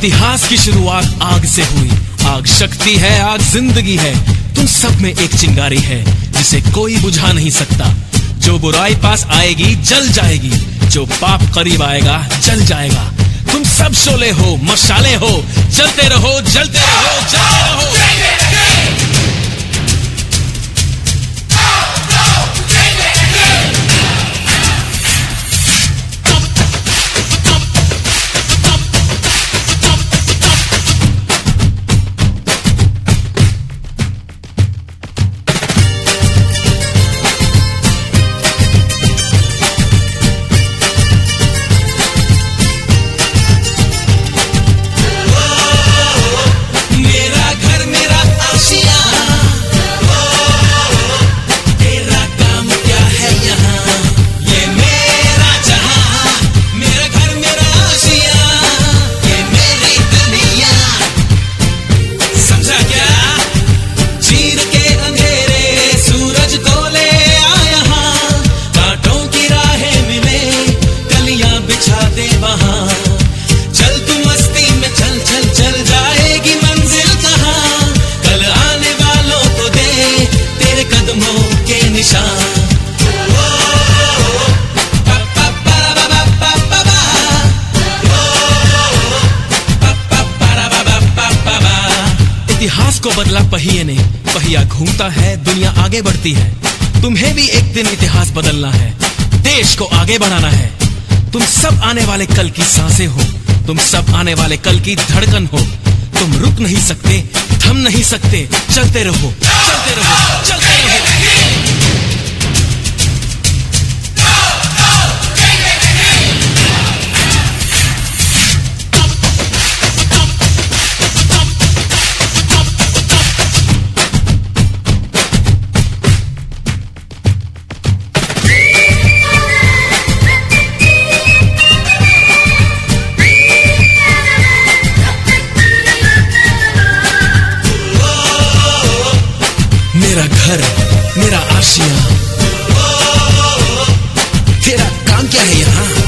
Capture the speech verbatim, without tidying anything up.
इतिहास की शुरुआत आग से हुई। आग शक्ति है, आग जिंदगी है। तुम सब में एक चिंगारी है जिसे कोई बुझा नहीं सकता। जो बुराई पास आएगी जल जाएगी, जो पाप करीब आएगा जल जाएगा। तुम सब शोले हो, मशाले हो, जलते रहो जलते रहो जलते रहो। चल तू मस्ती में चल चल चल जाएगी मंजिल कहाँ। कल आने वालों को दे तेरे कदमों के निशान। इतिहास को बदला पहिए ने, पहिया घूमता है, दुनिया आगे बढ़ती है। तुम्हें भी एक दिन इतिहास बदलना है, देश को आगे बढ़ाना है। तुम सब आने वाले कल की सांसें हो, तुम सब आने वाले कल की धड़कन हो। तुम रुक नहीं सकते, थम नहीं सकते, चलते रहो चलते रहो चलते रहो। मेरा घर, मेरा आशिया, तेरा काम क्या है यहाँ?